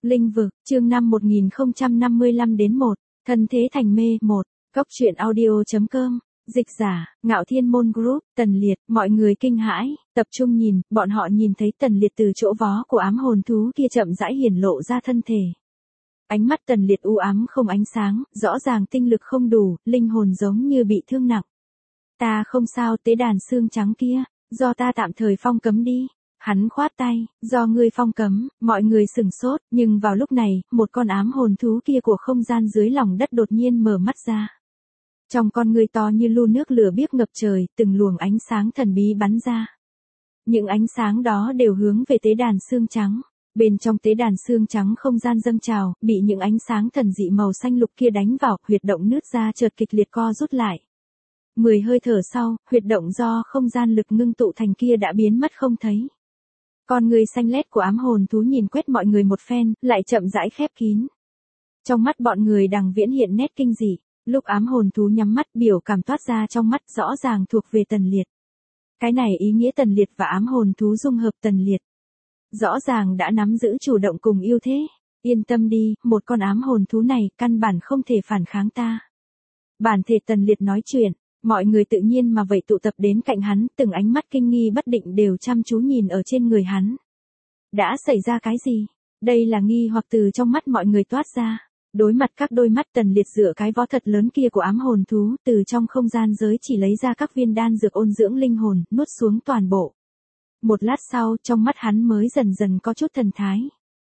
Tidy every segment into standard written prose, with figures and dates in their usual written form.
Linh vực, chương 5 1055 đến 1, thân thế thành mê 1, góc truyện audio.com, dịch giả, Ngạo Thiên Môn Group, Tần Liệt, mọi người kinh hãi, tập trung nhìn, bọn họ nhìn thấy Tần Liệt từ chỗ vó của ám hồn thú kia chậm rãi hiển lộ ra thân thể. Ánh mắt Tần Liệt u ám không ánh sáng, rõ ràng tinh lực không đủ, linh hồn giống như bị thương nặng. Ta không sao, tế đàn xương trắng kia, do ta tạm thời phong cấm đi. Hắn khoát tay, do ngươi phong cấm, mọi người sửng sốt, nhưng vào lúc này, một con ám hồn thú kia của không gian dưới lòng đất đột nhiên mở mắt ra. Trong con ngươi to như lu nước lửa biếc ngập trời, từng luồng ánh sáng thần bí bắn ra. Những ánh sáng đó đều hướng về tế đàn xương trắng. Bên trong tế đàn xương trắng không gian dâng trào, bị những ánh sáng thần dị màu xanh lục kia đánh vào, huyệt động nứt ra chợt kịch liệt co rút lại. 10 hơi thở sau, huyệt động do không gian lực ngưng tụ thành kia đã biến mất không thấy. Con người xanh lét của ám hồn thú nhìn quét mọi người một phen, lại chậm rãi khép kín. Trong mắt bọn người Đằng Viễn hiện nét kinh dị, lúc ám hồn thú nhắm mắt biểu cảm toát ra trong mắt rõ ràng thuộc về Tần Liệt. Cái này ý nghĩa Tần Liệt và ám hồn thú dung hợp Tần Liệt. Rõ ràng đã nắm giữ chủ động cùng ưu thế. Yên tâm đi, một con ám hồn thú này căn bản không thể phản kháng ta. Bản thể Tần Liệt nói chuyện. Mọi người tự nhiên mà vậy tụ tập đến cạnh hắn, từng ánh mắt kinh nghi bất định đều chăm chú nhìn ở trên người hắn. Đã xảy ra cái gì? Đây là nghi hoặc từ trong mắt mọi người toát ra. Đối mặt các đôi mắt Tần Liệt dựa cái vó thật lớn kia của ám hồn thú, từ trong không gian giới chỉ lấy ra các viên đan dược ôn dưỡng linh hồn, nuốt xuống toàn bộ. Một lát sau, trong mắt hắn mới dần dần có chút thần thái.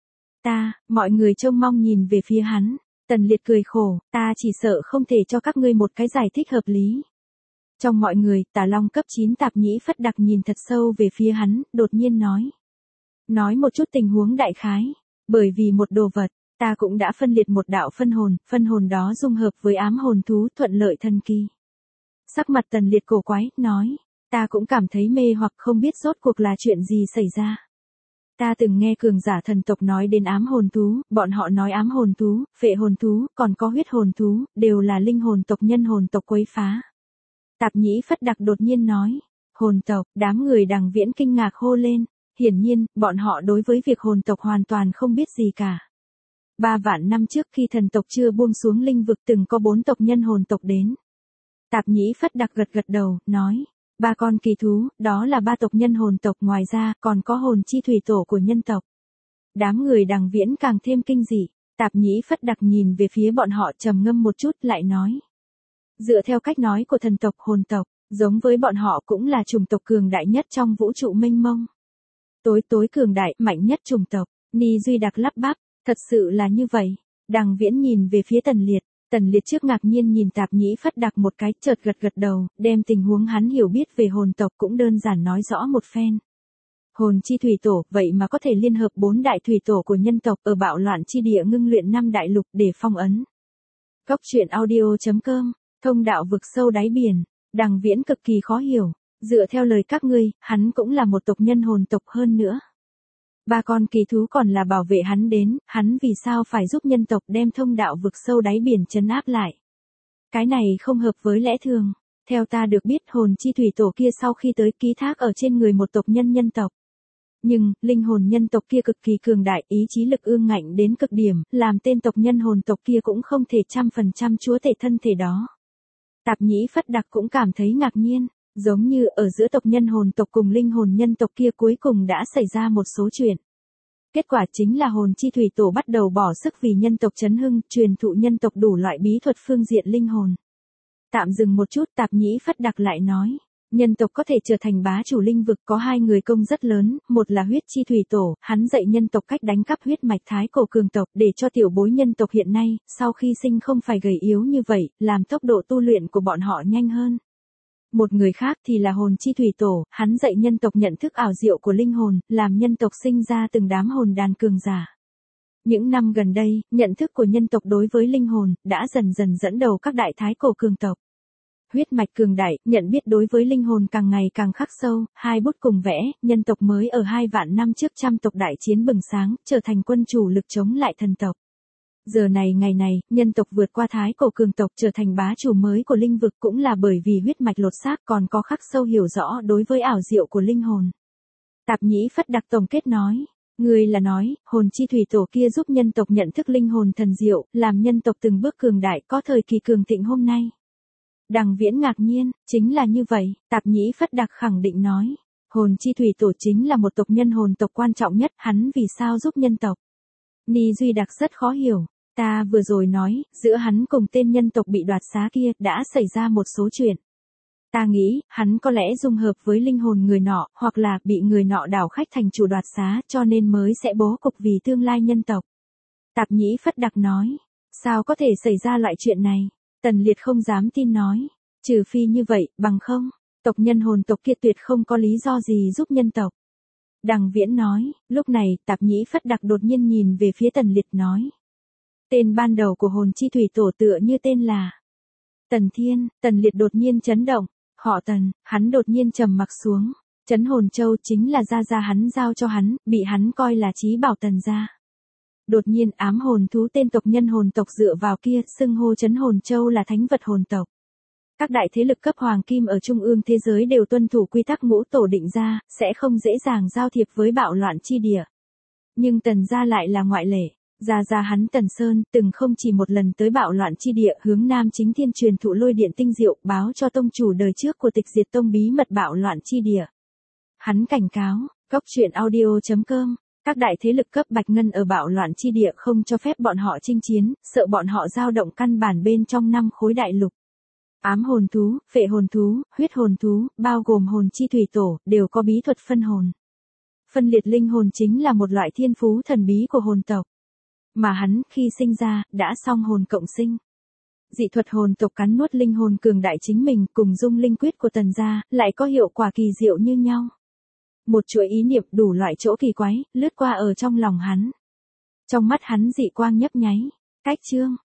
Mọi người trông mong nhìn về phía hắn. Tần Liệt cười khổ, ta chỉ sợ không thể cho các ngươi một cái giải thích hợp lý. Trong mọi người, Tà Long cấp 9 Tạp Nhĩ Phất Đặc nhìn thật sâu về phía hắn, đột nhiên nói. Nói một chút tình huống đại khái. Bởi vì một đồ vật, ta cũng đã phân liệt một đạo phân hồn đó dung hợp với ám hồn thú thuận lợi thần kỳ. Sắc mặt Tần Liệt cổ quái, nói. Ta cũng cảm thấy mê hoặc không biết rốt cuộc là chuyện gì xảy ra. Ta từng nghe cường giả thần tộc nói đến ám hồn thú, bọn họ nói ám hồn thú, phệ hồn thú, còn có huyết hồn thú, đều là linh hồn tộc nhân hồn tộc quấy phá. Tạp Nhĩ Phất Đặc đột nhiên nói, hồn tộc, đám người Đằng Viễn kinh ngạc hô lên, hiển nhiên, bọn họ đối với việc hồn tộc hoàn toàn không biết gì cả. 3 vạn năm trước khi thần tộc chưa buông xuống linh vực từng có 4 tộc nhân hồn tộc đến. Tạp Nhĩ Phất Đặc gật đầu, nói, 3 con kỳ thú, đó là 3 tộc nhân hồn tộc, ngoài ra, còn có hồn chi thủy tổ của nhân tộc. Đám người Đằng Viễn càng thêm kinh dị, Tạp Nhĩ Phất Đặc nhìn về phía bọn họ trầm ngâm một chút lại nói. Dựa theo cách nói của thần tộc hồn tộc, giống với bọn họ cũng là chủng tộc cường đại nhất trong vũ trụ mênh mông. Tối cường đại, mạnh nhất chủng tộc, Ni Duy Đặc lắp bắp, thật sự là như vậy. Đằng Viễn nhìn về phía Tần Liệt trước ngạc nhiên nhìn Tạp Nhĩ Phất Đặc một cái, chợt gật đầu, đem tình huống hắn hiểu biết về hồn tộc cũng đơn giản nói rõ một phen. Hồn chi thủy tổ, vậy mà có thể liên hợp 4 đại thủy tổ của nhân tộc ở bạo loạn chi địa ngưng luyện 5 đại lục để phong ấn. Góc truyện audio.com, thông đạo vực sâu đáy biển, Đằng Viễn cực kỳ khó hiểu, dựa theo lời các ngươi, hắn cũng là một tộc nhân hồn tộc hơn nữa. 3 con kỳ thú còn là bảo vệ hắn đến, hắn vì sao phải giúp nhân tộc đem thông đạo vực sâu đáy biển trấn áp lại. Cái này không hợp với lẽ thường. Theo ta được biết hồn chi thủy tổ kia sau khi tới ký thác ở trên người một tộc nhân tộc. Nhưng, linh hồn nhân tộc kia cực kỳ cường đại, ý chí lực ương ngạnh đến cực điểm, làm tên tộc nhân hồn tộc kia cũng không thể 100% chúa tể thân thể đó. Tạp Nhĩ Phất Đặc cũng cảm thấy ngạc nhiên, giống như ở giữa tộc nhân hồn tộc cùng linh hồn nhân tộc kia cuối cùng đã xảy ra một số chuyện. Kết quả chính là hồn chi thủy tổ bắt đầu bỏ sức vì nhân tộc chấn hưng, truyền thụ nhân tộc đủ loại bí thuật phương diện linh hồn. Tạm dừng một chút, Tạp Nhĩ Phất Đặc lại nói, nhân tộc có thể trở thành bá chủ linh vực có 2 người công rất lớn, một là huyết chi thủy tổ, hắn dạy nhân tộc cách đánh cắp huyết mạch thái cổ cường tộc để cho tiểu bối nhân tộc hiện nay, sau khi sinh không phải gầy yếu như vậy, làm tốc độ tu luyện của bọn họ nhanh hơn. Một người khác thì là hồn chi thủy tổ, hắn dạy nhân tộc nhận thức ảo diệu của linh hồn, làm nhân tộc sinh ra từng đám hồn đàn cường giả. Những năm gần đây, nhận thức của nhân tộc đối với linh hồn, đã dần dần dẫn đầu các đại thái cổ cường tộc. Huyết mạch cường đại, nhận biết đối với linh hồn càng ngày càng khắc sâu, hai bút cùng vẽ, nhân tộc mới ở 2 vạn năm trước trăm tộc đại chiến bừng sáng, trở thành quân chủ lực chống lại thần tộc. Giờ này ngày này, nhân tộc vượt qua thái cổ cường tộc trở thành bá chủ mới của linh vực cũng là bởi vì huyết mạch lột xác còn có khắc sâu hiểu rõ đối với ảo diệu của linh hồn. Tạp Nhĩ Phất Đặc tổng kết nói, Ngươi là nói, hồn chi thủy tổ kia giúp nhân tộc nhận thức linh hồn thần diệu, làm nhân tộc từng bước cường đại có thời kỳ cường thịnh hôm nay. Đằng Viễn ngạc nhiên, chính là như vậy, Tạp Nhĩ Phất Đặc khẳng định nói. Hồn chi thủy tổ chính là một tộc nhân hồn tộc quan trọng nhất, hắn vì sao giúp nhân tộc? Ni Duy Đặc rất khó hiểu, ta vừa rồi nói, giữa hắn cùng tên nhân tộc bị đoạt xá kia đã xảy ra một số chuyện. Ta nghĩ, hắn có lẽ dung hợp với linh hồn người nọ, hoặc là bị người nọ đảo khách thành chủ đoạt xá cho nên mới sẽ bố cục vì tương lai nhân tộc. Tạp Nhĩ Phất Đặc nói, sao có thể xảy ra loại chuyện này? Tần Liệt không dám tin nói, trừ phi như vậy, bằng không, tộc nhân hồn tộc kia tuyệt không có lý do gì giúp nhân tộc. Đằng Viễn nói, lúc này Tạp Nhĩ Phất Đặc đột nhiên nhìn về phía Tần Liệt nói. Tên ban đầu của hồn chi thủy tổ tựa như tên là Tần Thiên. Tần Liệt đột nhiên chấn động, họ Tần, hắn đột nhiên trầm mặc xuống. Trấn hồn châu chính là gia gia hắn giao cho hắn, bị hắn coi là chí bảo Tần gia. Đột nhiên ám hồn thú tên tộc nhân hồn tộc dựa vào kia, xưng hô Trấn hồn châu là thánh vật hồn tộc. Các đại thế lực cấp hoàng kim ở trung ương thế giới đều tuân thủ quy tắc ngũ tổ định ra, sẽ không dễ dàng giao thiệp với bạo loạn chi địa. Nhưng Tần gia lại là ngoại lệ. Gia gia hắn Tần Sơn từng không chỉ một lần tới bạo loạn chi địa hướng Nam Chính Thiên truyền thụ lôi điện tinh diệu, báo cho tông chủ đời trước của Tịch Diệt Tông bí mật bạo loạn chi địa. Hắn cảnh cáo, goctruyện.audio.com, các đại thế lực cấp bạch ngân ở bạo loạn chi địa không cho phép bọn họ chinh chiến, sợ bọn họ dao động căn bản bên trong 5 khối đại lục. Ám hồn thú, phệ hồn thú, huyết hồn thú, bao gồm hồn chi thủy tổ, đều có bí thuật phân hồn. Phân liệt linh hồn chính là một loại thiên phú thần bí của hồn tộc. Mà hắn, khi sinh ra, đã song hồn cộng sinh. Dị thuật hồn tộc cắn nuốt linh hồn cường đại chính mình cùng dung linh quyết của Tần gia, lại có hiệu quả kỳ diệu như nhau. Một chuỗi ý niệm đủ loại chỗ kỳ quái, lướt qua ở trong lòng hắn. Trong mắt hắn dị quang nhấp nháy. Cách chương.